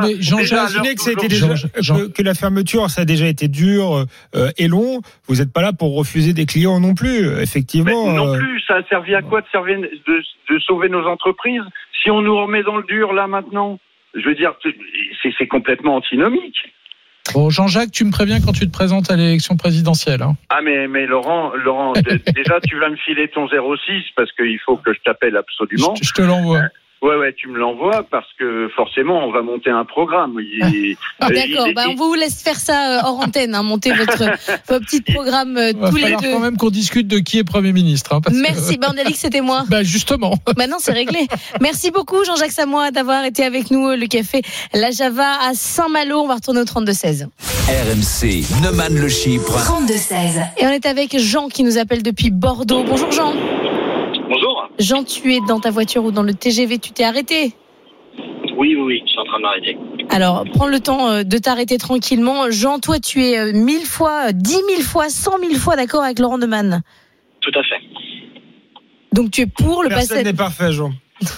que la fermeture, ça a déjà été dur et long. Vous n'êtes pas là pour refuser des clients non plus, effectivement. Mais non plus, ça a servi à quoi de sauver nos entreprises si on nous remet dans le dur là maintenant? Je veux dire, c'est complètement antinomique. Bon, Jean-Jacques, tu me préviens quand tu te présentes à l'élection présidentielle. Hein. Ah mais Laurent, déjà tu vas me filer ton 06 parce qu'il faut que je t'appelle absolument. Je te l'envoie. Ouais, tu me l'envoies parce que forcément, on va monter un programme. D'accord, on vous laisse faire ça hors antenne, monter votre petit programme tous les deux. Il va falloir quand même qu'on discute de qui est Premier ministre. Merci, on a dit que c'était moi. Justement. Maintenant, c'est réglé. Merci beaucoup, Jean-Jacques Samois, d'avoir été avec nous. Le café La Java à Saint-Malo. On va retourner au 32-16. RMC, Neumann le Chypre. 32-16. Et on est avec Jean qui nous appelle depuis Bordeaux. Bonjour Jean. Bonjour. Jean, tu es dans ta voiture ou dans le TGV, tu t'es arrêté? Oui, je suis en train de m'arrêter. Alors, prends le temps de t'arrêter tranquillement. Jean, toi, tu es 1000 fois, 10 000 fois, 100 000 fois d'accord avec Laurent Neumann. Tout à fait. Donc, tu es pour le passage. Personne n'est parfait, Jean.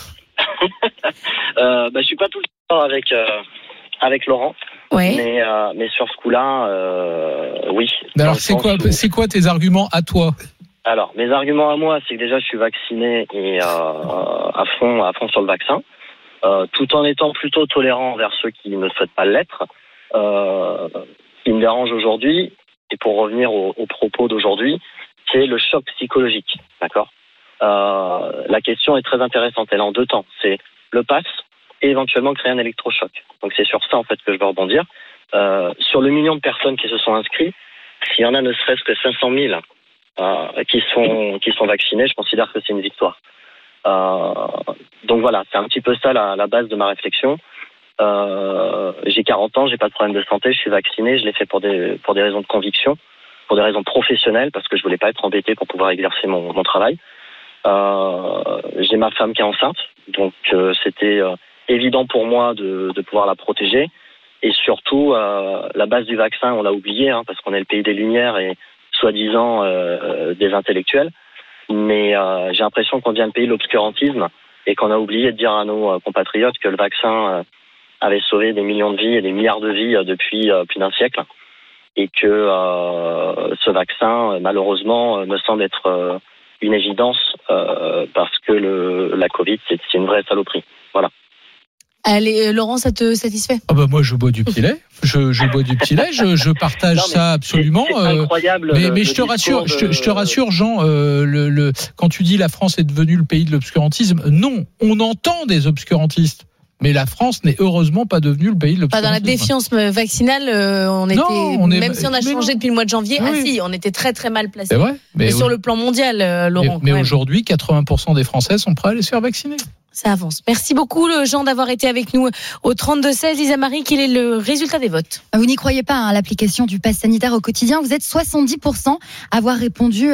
Je suis pas tout le temps avec Laurent. Ouais. Mais sur ce coup-là, oui. Alors, c'est quoi tes arguments à toi? Alors, mes arguments à moi, c'est que déjà, je suis vacciné et à fond sur le vaccin, tout en étant plutôt tolérant envers ceux qui ne souhaitent pas l'être. Ce qui me dérange aujourd'hui, et pour revenir aux propos d'aujourd'hui, c'est le choc psychologique, d'accord? La question est très intéressante, elle est en deux temps. C'est le pass et éventuellement créer un électrochoc. Donc, c'est sur ça, en fait, que je veux rebondir. Sur le million de personnes qui se sont inscrites, s'il y en a ne serait-ce que 500 000 qui sont vaccinés, je considère que c'est une victoire. Donc voilà, c'est un petit peu ça la base de ma réflexion. J'ai 40 ans, j'ai pas de problème de santé, je suis vacciné, je l'ai fait pour des raisons de conviction, pour des raisons professionnelles, parce que je voulais pas être embêté pour pouvoir exercer mon travail. J'ai ma femme qui est enceinte, donc c'était évident pour moi de pouvoir la protéger. Et surtout, la base du vaccin, on l'a oublié, parce qu'on est le pays des Lumières et soi-disant des intellectuels. Mais j'ai l'impression qu'on vient de payer l'obscurantisme et qu'on a oublié de dire à nos compatriotes que le vaccin avait sauvé des millions de vies et des milliards de vies depuis plus d'un siècle. Et que ce vaccin, malheureusement, me semble être une évidence parce que la Covid, c'est une vraie saloperie. Voilà. Allez, Laurent, ça te satisfait ? Moi, je bois du petit lait. Je bois du petit lait. Je partage ça absolument. C'est incroyable. Mais je te rassure, Jean. Quand tu dis la France est devenue le pays de l'obscurantisme, non, on entend des obscurantistes. Mais la France n'est heureusement pas devenue le pays de l'obscurantisme. Pas dans la défiance vaccinale, même si on a changé depuis le mois de janvier, si, on était très très mal placés. C'est vrai. Mais sur le plan mondial, Laurent. Mais aujourd'hui, 80% des Français sont prêts à aller se faire vacciner. Ça avance. Merci beaucoup, Jean, d'avoir été avec nous au 32-16. Lisa-Marie, quel est le résultat des votes ? Vous n'y croyez pas à l'application du pass sanitaire au quotidien. Vous êtes 70% à avoir répondu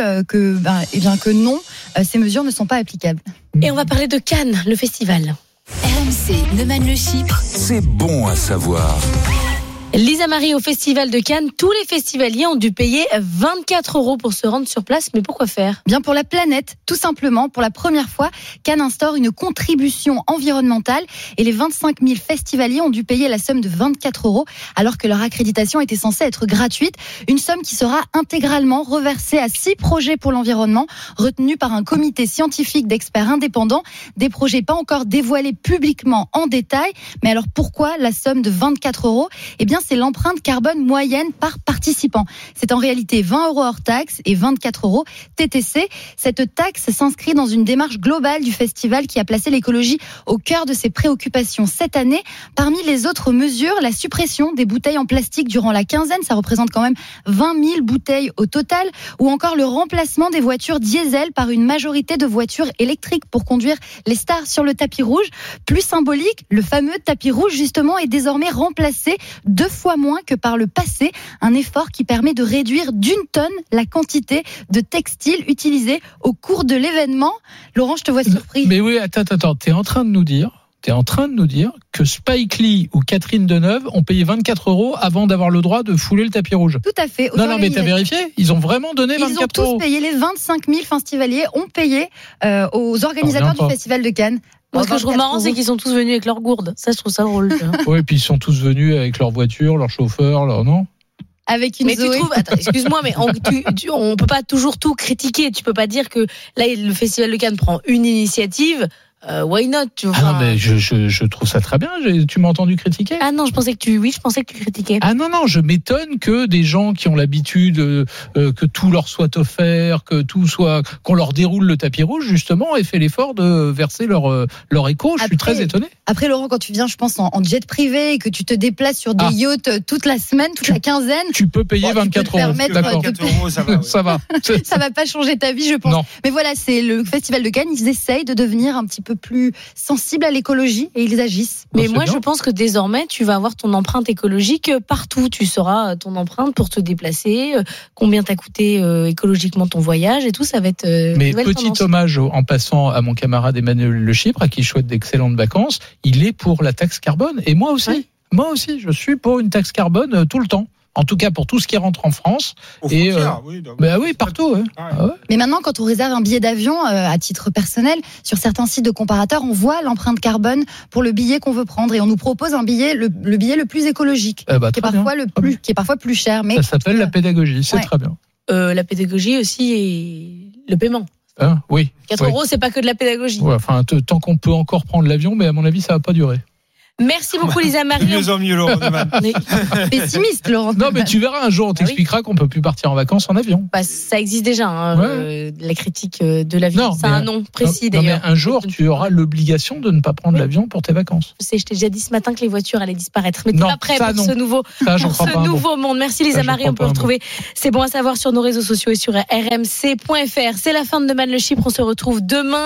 que non, ces mesures ne sont pas applicables. Et on va parler de Cannes, le festival. RMC, Neumann le Chypre. C'est bon à savoir. Lisa-Marie, au festival de Cannes, tous les festivaliers ont dû payer 24 € pour se rendre sur place. Mais pourquoi faire ? Bien pour la planète, tout simplement. Pour la première fois, Cannes instaure une contribution environnementale et les 25 000 festivaliers ont dû payer la somme de 24 € alors que leur accréditation était censée être gratuite. Une somme qui sera intégralement reversée à 6 projets pour l'environnement retenus par un comité scientifique d'experts indépendants. Des projets pas encore dévoilés publiquement en détail. Mais alors pourquoi la somme de 24 €? Eh bien, c'est l'empreinte carbone moyenne par participant. C'est en réalité 20 € hors taxe et 24 € TTC. Cette taxe s'inscrit dans une démarche globale du festival qui a placé l'écologie au cœur de ses préoccupations cette année. Parmi les autres mesures, la suppression des bouteilles en plastique durant la quinzaine, ça représente quand même 20 000 bouteilles au total, ou encore le remplacement des voitures diesel par une majorité de voitures électriques pour conduire les stars sur le tapis rouge. Plus symbolique, le fameux tapis rouge justement est désormais remplacé 2 fois moins que par le passé, un effort qui permet de réduire d'1 tonne la quantité de textiles utilisés au cours de l'événement. Laurent, je te vois surpris. Mais oui, attends, t'es en train de nous dire que Spike Lee ou Catherine Deneuve ont payé 24 € avant d'avoir le droit de fouler le tapis rouge. Tout à fait. Non, mais t'as vérifié ? Ils ont vraiment donné 24 €. Ils ont tous payé, les 25 000 festivaliers ont payé aux organisateurs du Festival de Cannes. Moi, ce que je trouve marrant, c'est qu'ils sont tous venus avec leur gourde. Ça, je trouve ça drôle. Oui, puis ils sont tous venus avec leur voiture, leur chauffeur, non ? Avec une mais Zoé. tu trouves, attends, excuse-moi, mais on peut pas toujours tout critiquer. Tu peux pas dire que là, le Festival de Cannes prend une initiative. Why not, tu vois. Ah non, mais je trouve ça très bien. Tu m'as entendu critiquer ? Ah non, je pensais que tu critiquais. Ah non, je m'étonne que des gens qui ont l'habitude que tout leur soit offert, qu'on leur déroule le tapis rouge, justement, aient fait l'effort de verser leur écho. Je suis très étonné. Après, Laurent, quand tu viens, je pense, en jet privé et que tu te déplaces sur des yachts toute la semaine, la quinzaine. Tu peux payer 24 €. D'accord. 24 €, ça va. Ça va. Ça va pas changer ta vie, je pense. Non. Mais voilà, c'est le Festival de Cannes. Ils essayent de devenir un petit peu plus sensibles à l'écologie et ils agissent. Mais moi, je pense que désormais, tu vas avoir ton empreinte écologique partout. Tu sauras ton empreinte pour te déplacer, combien t'a coûté écologiquement ton voyage et tout. Ça va être. Mais petit hommage en passant à mon camarade Emmanuel Le Chypre, à qui je souhaite d'excellentes vacances. Il est pour la taxe carbone et moi aussi. Ouais. Moi aussi, je suis pour une taxe carbone tout le temps. En tout cas, pour tout ce qui rentre en France. Oui, partout. Ouais. Ah ouais. Mais maintenant, quand on réserve un billet d'avion, à titre personnel, sur certains sites de comparateurs, on voit l'empreinte carbone pour le billet qu'on veut prendre. Et on nous propose un billet, le billet le plus écologique, qui est parfois plus cher. Mais ça s'appelle la pédagogie, c'est très bien. La pédagogie aussi et le paiement. Oui. 4 €, c'est pas que de la pédagogie. Ouais, tant qu'on peut encore prendre l'avion, mais à mon avis, ça va pas durer. Merci beaucoup, Lisa Marie. De mieux en mieux, Laurent Neumann. Pessimiste, Laurent. Non, mais tu verras un jour, on t'expliquera qu'on peut plus partir en vacances en avion. Bah, ça existe déjà, la critique de l'avion. C'est un nom précis d'ailleurs. Mais un jour, tu auras l'obligation de ne pas prendre l'avion pour tes vacances. Je sais, je t'ai déjà dit ce matin que les voitures allaient disparaître. Mais t'es pas prêt pour ce nouveau monde. Merci Lisa Marie. On peut retrouver C'est bon à savoir sur nos réseaux sociaux et sur rmc.fr. C'est la fin de Man le Chypre. On se retrouve demain.